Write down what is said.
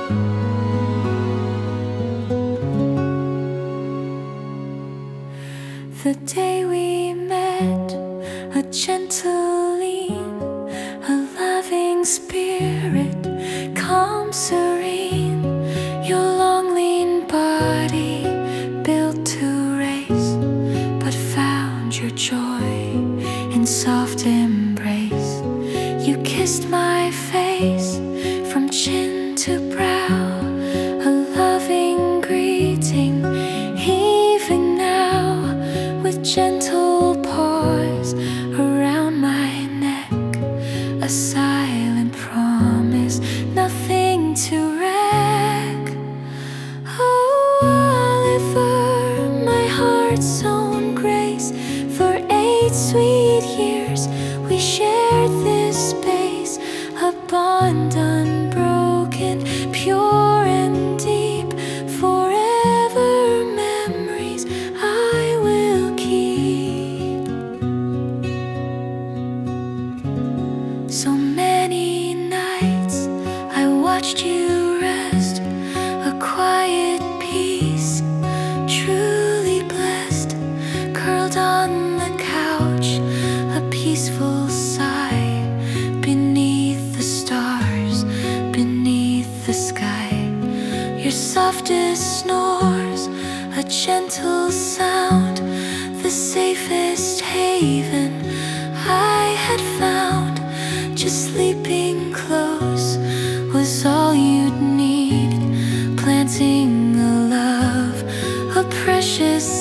The day we met, a gentle lean, a loving spirit, calm, serene. Your long, lean body built to race, but found your joy in soft embrace. You kissed my face from chin to brow, a loving greeting, even now, with gentle paws around my neck, a silent promise, nothing to wreck. Oh, Oliver, my heart's own grace, for 8 sweet years we shared this space, a bond unbroken, pure and deep, forever memories I will keep. So many nights I watched you rest, a quiet peace, truly blessed, curled on the couch, a peaceful sigh, beneath the stars, beneath the sky. Your softest snores, a gentle sound, the safest haven I had found. Just sleeping close was all you'd need, planting a love, a precious